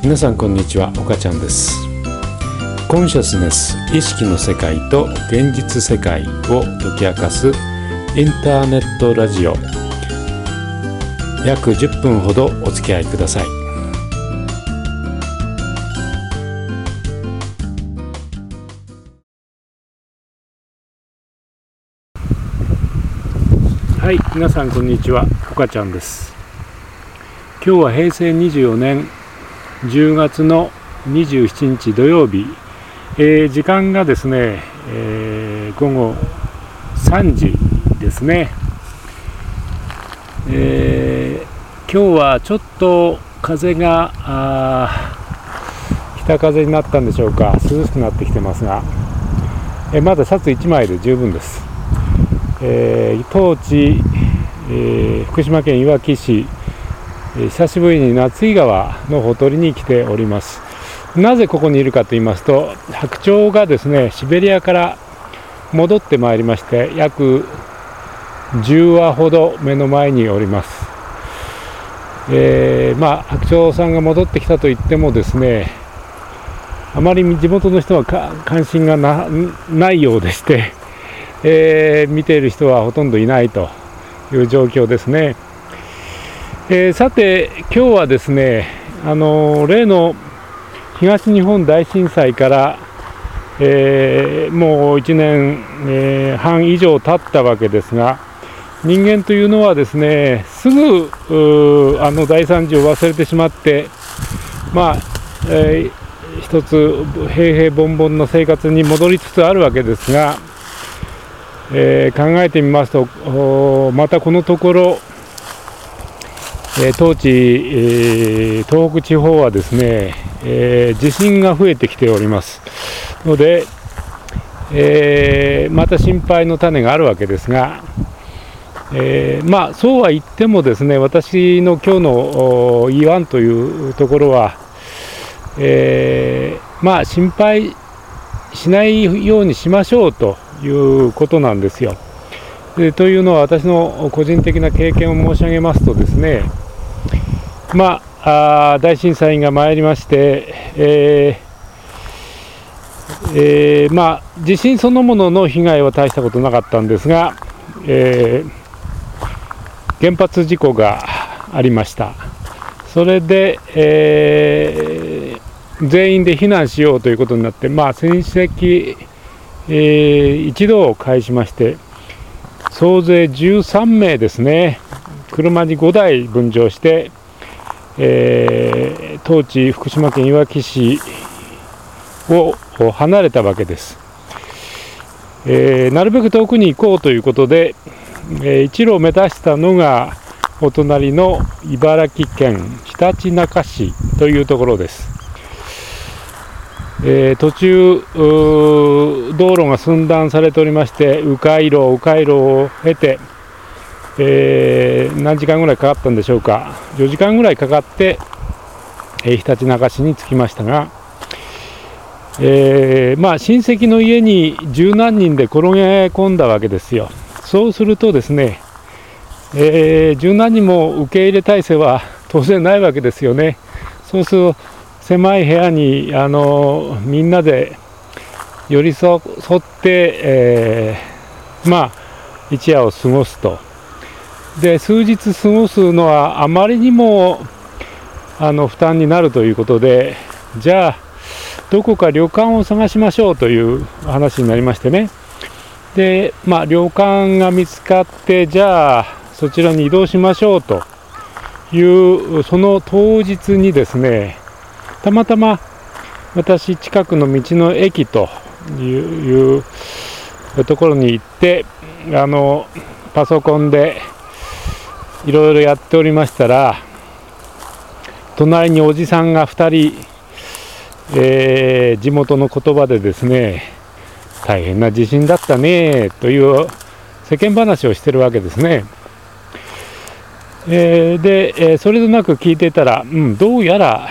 皆さんこんにちは、岡ちゃんです。コンシャスネス、意識の世界と現実世界を解き明かすインターネットラジオ、約10分ほどお付き合いください。はい、皆さんこんにちは、岡ちゃんです。今日は平成24年10月の27日土曜日、時間がですね、午後3時ですね。今日はちょっと風が北風になったんでしょうか、涼しくなってきてますが、まだシャツ1枚で十分です。当地、福島県いわき市、久しぶりに夏井川のほとりに来ております。なぜここにいるかと言いますと、白鳥がですね、シベリアから戻ってまいりまして、約10羽ほど目の前におります。白鳥さんが戻ってきたといってもですね、あまり地元の人は関心がないようでして、見ている人はほとんどいないという状況ですね。さて今日はですね、例の東日本大震災から、もう1年、半以上経ったわけですが、人間というのはですね、すぐ大惨事を忘れてしまって、一つ平々凡々の生活に戻りつつあるわけですが、考えてみますと、またこのところ当地、東北地方はですね、地震が増えてきておりますので、また心配の種があるわけですが、そうは言ってもですね、私の今日の言わんというところは、心配しないようにしましょうということなんですよ。というのは、私の個人的な経験を申し上げますとですね、大震災が参りまして、地震そのものの被害は大したことなかったんですが、原発事故がありました。それで、全員で避難しようということになって、戦績、一度を介しまして、総勢13名ですね、車に5台分乗して、当地福島県いわき市を離れたわけです。なるべく遠くに行こうということで、一路を目指したのがお隣の茨城県ひたちなか市というところです。途中道路が寸断されておりまして、迂回路を経て、何時間ぐらいかかったんでしょうか、4時間ぐらいかかって、ひたちなか市に着きましたが、親戚の家に十何人で転げ込んだわけですよ。そうするとですね、十何人も受け入れ体制は当然ないわけですよね。そうすると狭い部屋にみんなで寄り添って、一夜を過ごすと。で、数日過ごすのはあまりにも負担になるということで、じゃあどこか旅館を探しましょうという話になりましてね。で、旅館が見つかって、じゃあそちらに移動しましょうというその当日にですね、たまたま私近くの道の駅というところに行って、パソコンでいろいろやっておりましたら、隣におじさんが2人、地元の言葉でですね、大変な地震だったねという世間話をしてるわけですね。で、それとなく聞いていたら、どうやら、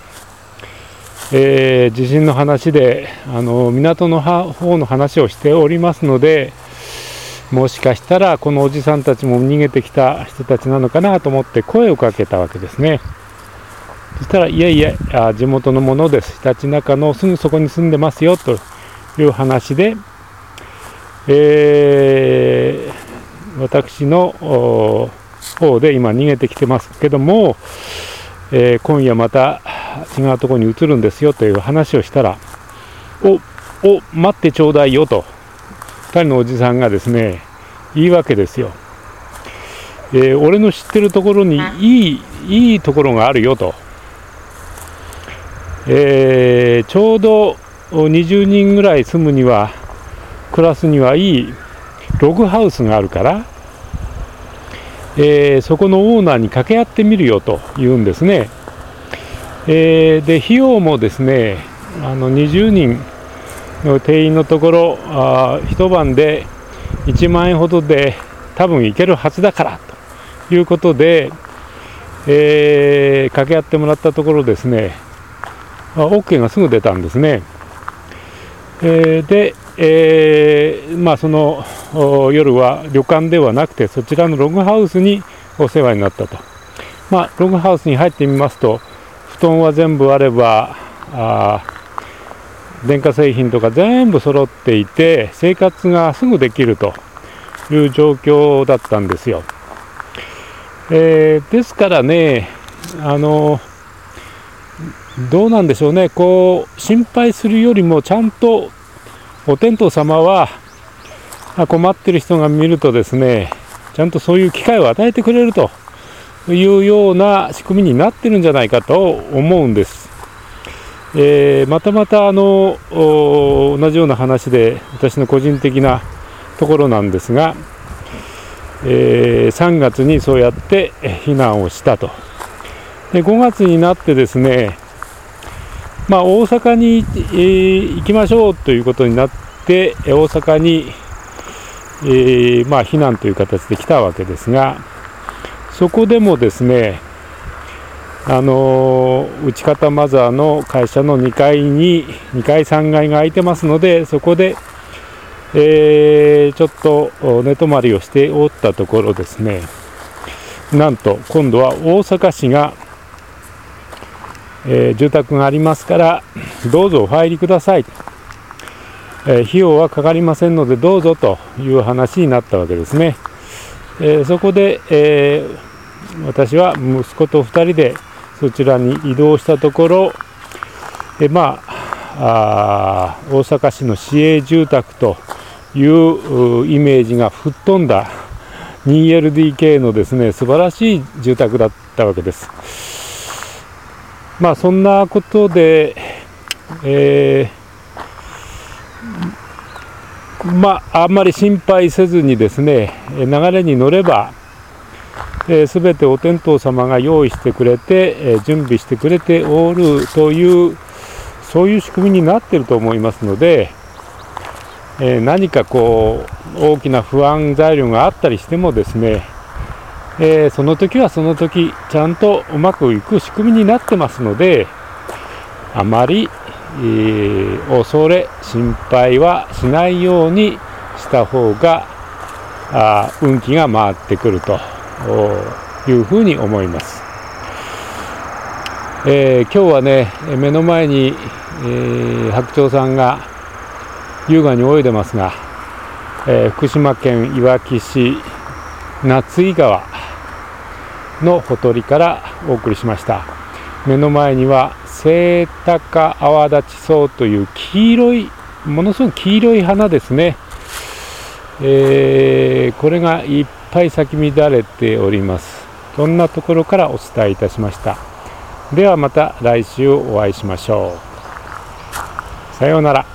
地震の話で港の方の話をしておりますので、もしかしたらこのおじさんたちも逃げてきた人たちなのかなと思って声をかけたわけですね。 そしたら、いやいや、地元のものです、ひたちなかのすぐそこに住んでますよという話で、私の方で今逃げてきてますけども、今夜また違うところに移るんですよという話をしたら、待ってちょうだいよと2人のおじさんがですね言い訳ですよ。俺の知ってるところにいいところがあるよと、ちょうど20人ぐらい住むには暮らすにはいいログハウスがあるから、そこのオーナーに掛け合ってみるよと言うんですね。で費用もですね20人の定員のところ一晩で1万円ほどで多分行けるはずだからということで、掛け合ってもらったところですね、OK がすぐ出たんですね。で、その夜は旅館ではなくてそちらのログハウスにお世話になったと。ログハウスに入ってみますと布団は全部あれば電化製品とか全部揃っていて生活がすぐできるという状況だったんですよ。ですからねどうなんでしょうね、こう心配するよりもちゃんとお天道様は困ってる人が見るとですねちゃんとそういう機会を与えてくれるというような仕組みになってるんじゃないかと思うんです。また同じような話で私の個人的なところなんですが、3月にそうやって避難をしたと。で5月になってですね大阪に、行きましょうということになって大阪に、避難という形で来たわけですが、そこでもですね内方マザーの会社の2階3階が空いてますのでそこで、ちょっと寝泊まりをしておったところですね、なんと今度は大阪市が住宅がありますからどうぞお入りください、費用はかかりませんのでどうぞという話になったわけですね。そこで、私は息子と2人でそちらに移動したところ、大阪市の市営住宅というイメージが吹っ飛んだ 2LDK のですね素晴らしい住宅だったわけです。そんなことで、あんまり心配せずにですね流れに乗ればすべてお天道様が用意してくれて、準備してくれておるというそういう仕組みになっていると思いますので、何かこう大きな不安材料があったりしてもですね、その時はその時ちゃんとうまくいく仕組みになってますのであまり、恐れ心配はしないようにした方が運気が回ってくるというふうに思います。今日はね目の前に、白鳥さんが優雅に泳いでますが、福島県いわき市夏井川のほとりからお送りしました。目の前にはセイタカアワダチソウという黄色いものすごく黄色い花ですね、これがいっぱい咲き乱れております。そんなところからお伝えいたしました。ではまた来週お会いしましょう。さようなら。